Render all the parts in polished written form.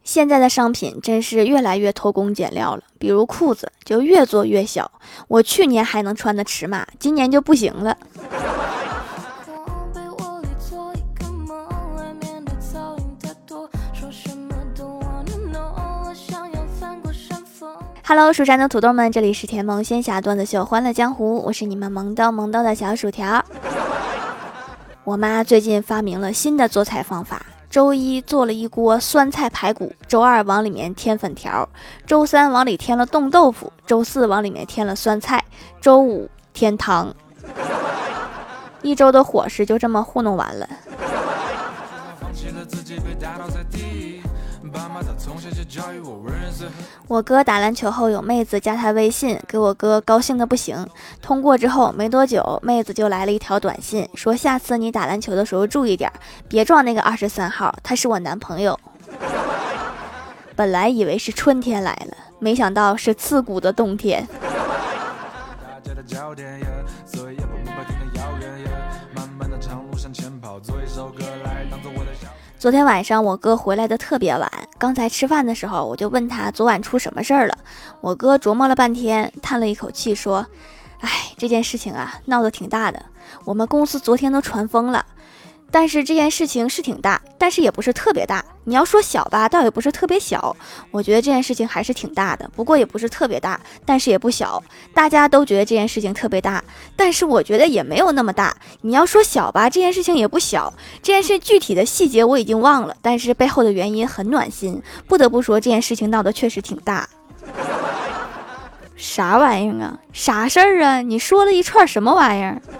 现在的商品真是越来越偷工减料了，比如裤子就越做越小，我去年还能穿的尺码，今年就不行了。Hello， 蜀山的土豆们，这里是甜萌仙侠段子秀欢乐江湖，我是你们萌逗萌逗的小薯条。我妈最近发明了新的做菜方法，周一做了一锅酸菜排骨，周二往里面添粉条，周三往里添了冻豆腐，周四往里面添了酸菜，周五添汤。一周的伙食就这么糊弄完了。我哥打篮球后有妹子加他微信，给我哥高兴的不行。通过之后没多久，妹子就来了一条短信，说下次你打篮球的时候注意点，别撞那个23号，他是我男朋友。本来以为是春天来了，没想到是刺骨的冬天。昨天晚上我哥回来的特别晚，刚才吃饭的时候我就问他昨晚出什么事儿了。我哥琢磨了半天，叹了一口气说，这件事情啊闹得挺大的，我们公司昨天都传疯了。但是这件事情是挺大，但是也不是特别大。你要说小吧，倒也不是特别小。我觉得这件事情还是挺大的，不过也不是特别大，但是也不小。大家都觉得这件事情特别大，但是我觉得也没有那么大。你要说小吧，这件事情也不小。这件事具体的细节我已经忘了，但是背后的原因很暖心。不得不说，这件事情闹得确实挺大。啥玩意儿啊？啥事儿啊？你说了一串什么玩意儿？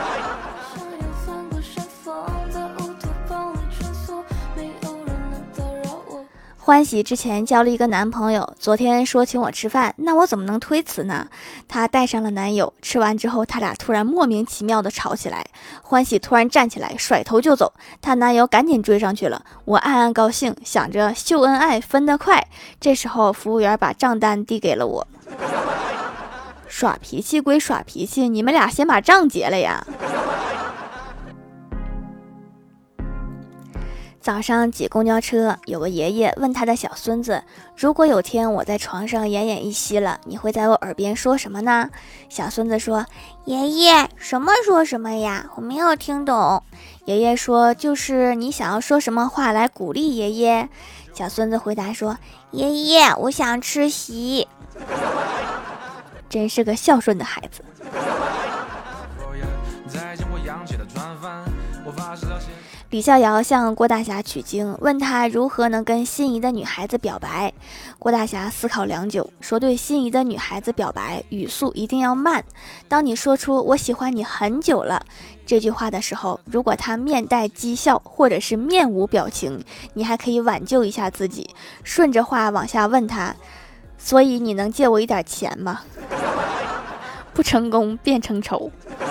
欢喜之前交了一个男朋友，昨天说请我吃饭，那我怎么能推辞呢？他带上了男友，吃完之后他俩突然莫名其妙的吵起来，欢喜突然站起来甩头就走，她男友赶紧追上去了。我暗暗高兴，想着秀恩爱分得快。这时候服务员把账单递给了我。耍脾气归耍脾气，你们俩先把账结了呀。早上挤公交车，有个爷爷问他的小孙子，如果有天我在床上奄奄一息了，你会在我耳边说什么呢？小孙子说，爷爷，什么说什么呀？我没有听懂。爷爷说，就是你想要说什么话来鼓励爷爷。小孙子回答说，爷爷，我想吃席。真是个孝顺的孩子。李逍遥向郭大侠取经，问他如何能跟心仪的女孩子表白。郭大侠思考良久，说对心仪的女孩子表白，语速一定要慢。当你说出我喜欢你很久了这句话的时候，如果她面带讥笑或者是面无表情，你还可以挽救一下自己，顺着话往下问他，所以你能借我一点钱吗？不成功便成仇。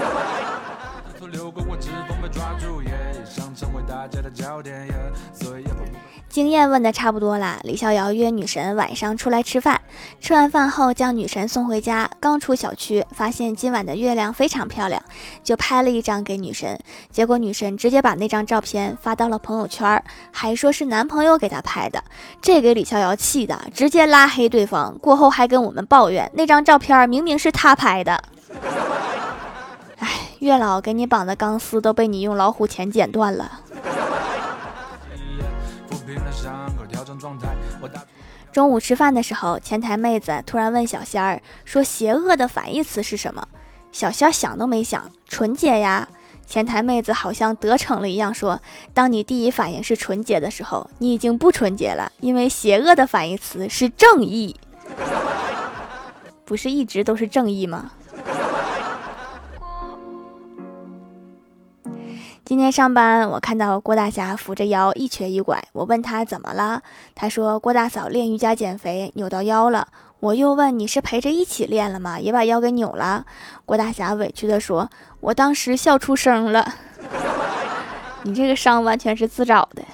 经验问的差不多啦，李逍遥约女神晚上出来吃饭，吃完饭后将女神送回家，刚出小区发现今晚的月亮非常漂亮，就拍了一张给女神，结果女神直接把那张照片发到了朋友圈，还说是男朋友给她拍的，这给李逍遥气的直接拉黑对方，过后还跟我们抱怨那张照片明明是他拍的。月老给你绑的钢丝都被你用老虎钳剪断了。中午吃饭的时候，前台妹子突然问小仙儿说，邪恶的反义词是什么？小仙儿想都没想，纯洁呀。前台妹子好像得逞了一样说，当你第一反应是纯洁的时候，你已经不纯洁了，因为邪恶的反义词是正义。不是一直都是正义吗？今天上班，我看到郭大侠扶着腰一瘸一拐，我问他怎么了，他说郭大嫂练瑜伽减肥扭到腰了。我又问你是陪着一起练了吗？也把腰给扭了。郭大侠委屈地说，我当时笑出声了。你这个伤完全是自找的。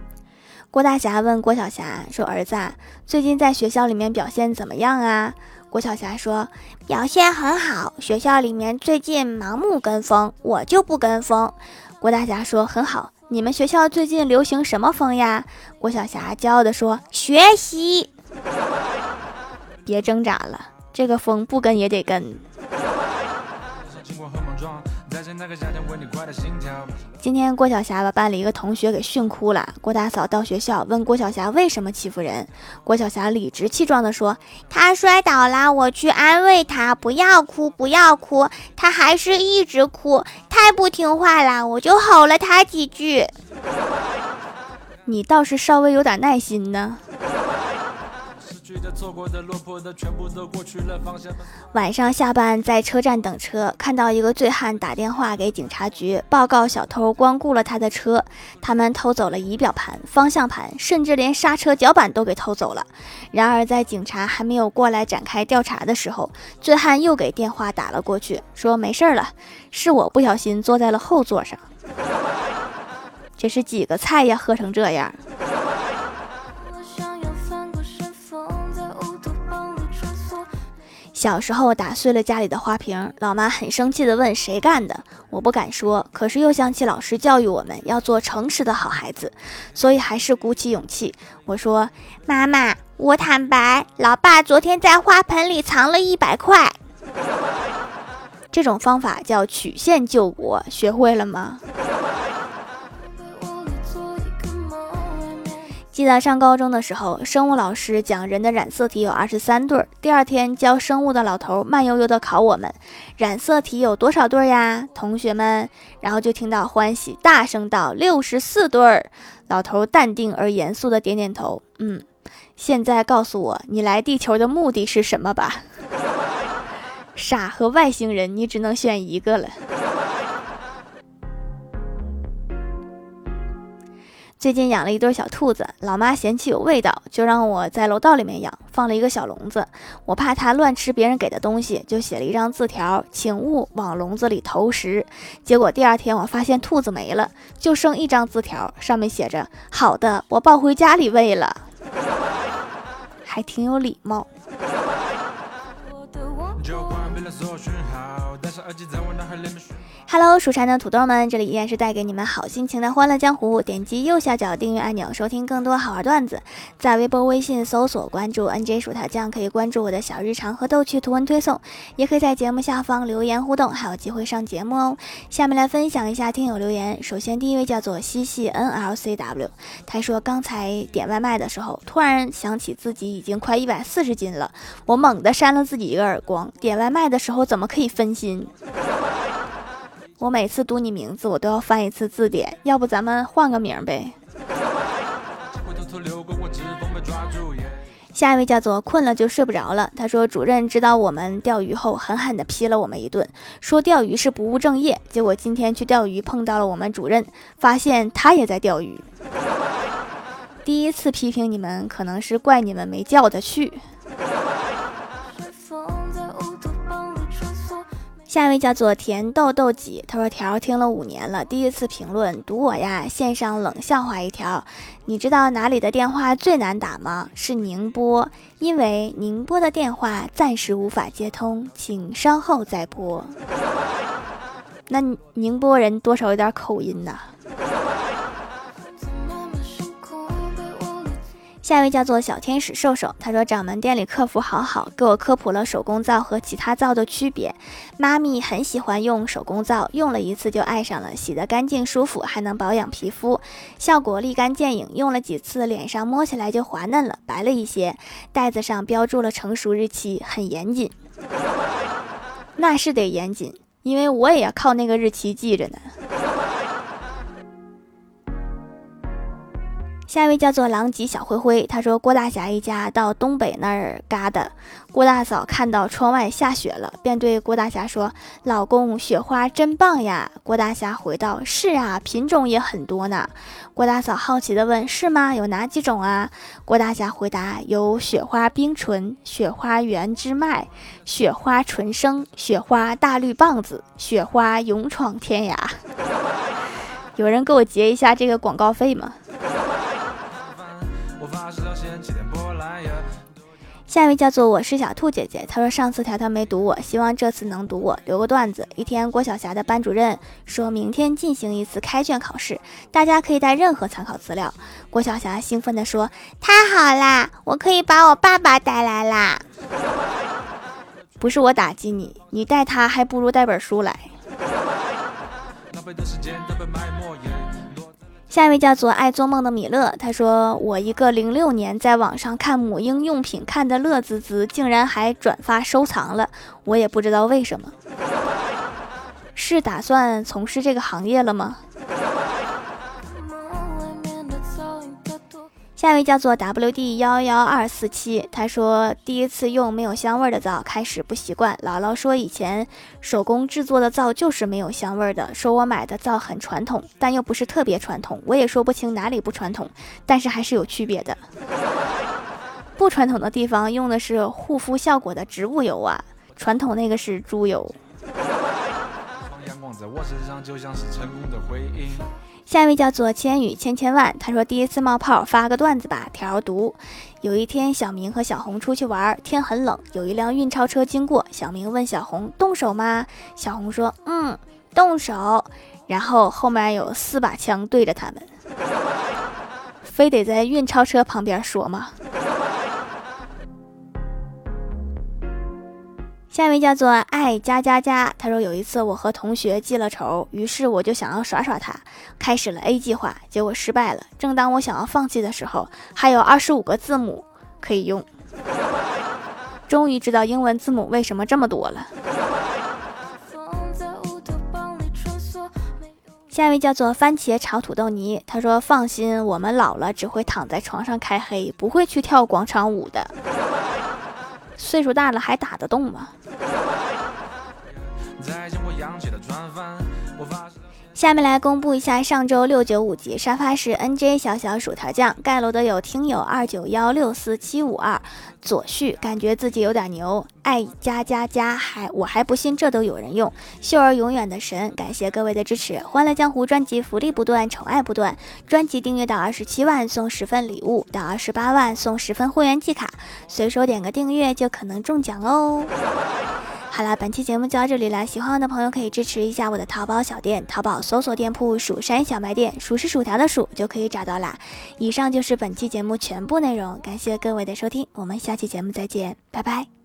郭大侠问郭小侠说，儿子啊，最近在学校里面表现怎么样啊？郭郭晓霞说表现很好，学校里面最近盲目跟风，我就不跟风。郭大侠说很好，你们学校最近流行什么风呀？郭晓霞骄傲地说学习。别挣扎了，这个风不跟也得跟。今天郭晓霞把班里一个同学给训哭了，郭大嫂到学校问郭晓霞为什么欺负人，郭晓霞理直气壮地说他摔倒了，我去安慰他，不要哭不要哭，他还是一直哭，太不听话了，我就吼了他几句。你倒是稍微有点耐心呢。晚上下班在车站等车，看到一个醉汉打电话给警察局报告小偷光顾了他的车，他们偷走了仪表盘、方向盘，甚至连刹车脚板都给偷走了。然而在警察还没有过来展开调查的时候，醉汉又给电话打了过去，说没事了，是我不小心坐在了后座上。这是几个菜呀，喝成这样。小时候打碎了家里的花瓶，老妈很生气地问谁干的，我不敢说，可是又想起老师教育我们要做诚实的好孩子，所以还是鼓起勇气，我说妈妈，我坦白，老爸昨天在花盆里藏了100块。这种方法叫曲线救国，学会了吗？记得上高中的时候，生物老师讲人的染色体有23对，第二天教生物的老头慢悠悠地考我们，染色体有多少对呀？同学们，然后就听到欢喜大声道64对。老头淡定而严肃地点点头，现在告诉我你来地球的目的是什么吧。傻和外星人你只能选一个了。最近养了一对小兔子，老妈嫌弃有味道，就让我在楼道里面养，放了一个小笼子。我怕它乱吃别人给的东西，就写了一张字条，请勿往笼子里投食。结果第二天我发现兔子没了，就剩一张字条，上面写着好的，我抱回家里喂了。还挺有礼貌。Hello， 蜀山的土豆们，这里依然是带给你们好心情的欢乐江湖。点击右下角订阅按钮，收听更多好玩段子。在微博、微信搜索关注 NJ 薯条酱，可以关注我的小日常和逗趣图文推送，也可以在节目下方留言互动，还有机会上节目哦。下面来分享一下听友留言。首先第一位叫做西西 NLCW， 他说刚才点外卖的时候，突然想起自己已经快140斤了，我猛地扇了自己一个耳光。点外卖的时候怎么可以分心？我每次读你名字我都要翻一次字典，要不咱们换个名呗。下一位叫做困了就睡不着了，他说主任知道我们钓鱼后狠狠地批了我们一顿，说钓鱼是不务正业。结果今天去钓鱼碰到了我们主任，发现他也在钓鱼。第一次批评你们可能是怪你们没叫他去。下一位叫做甜豆豆几，他说条听了5年了，第一次评论读我呀，献上冷笑话一条。你知道哪里的电话最难打吗？是宁波，因为宁波的电话暂时无法接通，请稍后再拨。那宁波人多少有点口音呐。下一位叫做小天使瘦瘦，他说掌门店里客服好，给我科普了手工皂和其他皂的区别。妈咪很喜欢用手工皂，用了一次就爱上了，洗得干净舒服，还能保养皮肤，效果立竿见影。用了几次，脸上摸起来就滑嫩了，白了一些。袋子上标注了成熟日期，很严谨。那是得严谨，因为我也要靠那个日期记着呢。下一位叫做狼藉小灰灰，他说郭大侠一家到东北那儿嘎达，郭大嫂看到窗外下雪了，便对郭大侠说，老公雪花真棒呀。郭大侠回道，是啊，品种也很多呢。郭大嫂好奇地问，是吗？有哪几种啊？郭大侠回答，有雪花冰醇、雪花原之麦、雪花纯生、雪花大绿棒子、雪花勇闯天涯。有人给我结一下这个广告费吗？ 下一位叫做我是小兔姐姐，她说上次条条没读我，希望这次能读我。留个段子，一天郭晓霞的班主任说明天进行一次开卷考试，大家可以带任何参考资料。郭晓霞兴奋地说，太好啦，我可以把我爸爸带来啦。不是我打击你，你带他还不如带本书来。下一位叫做爱做梦的米勒，他说我一个06年在网上看母婴用品看得乐滋滋，竟然还转发收藏了，我也不知道为什么。是打算从事这个行业了吗？下一位叫做 WD11247，他说第一次用没有香味的皂，开始不习惯。姥姥说以前手工制作的皂就是没有香味的，说我买的皂很传统，但又不是特别传统，我也说不清哪里不传统，但是还是有区别的。不传统的地方用的是护肤效果的植物油啊，传统那个是猪油。下一位叫做千语千万，他说第一次冒泡，发个段子吧。条读，有一天小明和小红出去玩，天很冷，有一辆运钞车经过，小明问小红动手吗？小红说动手，然后后面有4把枪对着他们。非得在运钞车旁边说吗？下一位叫做爱加，他说有一次我和同学记了仇，于是我就想要耍他，开始了 A 计划，结果失败了。正当我想要放弃的时候，还有25个字母可以用。终于知道英文字母为什么这么多了。下一位叫做番茄炒土豆泥，他说放心，我们老了只会躺在床上开黑，不会去跳广场舞的。岁数大了还打得动吗？下面来公布一下上周695集，沙发是 NJ 小薯条酱，盖楼的有听友291647552，左旭感觉自己有点牛，爱加，我还不信这都有人用，秀儿永远的神，感谢各位的支持。欢乐江湖专辑福利不断，宠爱不断，专辑订阅到27万送10份礼物，到28万送10份会员季卡，随手点个订阅就可能中奖哦。好了，本期节目就到这里了，喜欢我的朋友可以支持一下我的淘宝小店，淘宝搜索店铺蜀山小卖店，蜀是薯条的蜀就可以找到啦。以上就是本期节目全部内容，感谢各位的收听，我们下期节目再见，拜拜。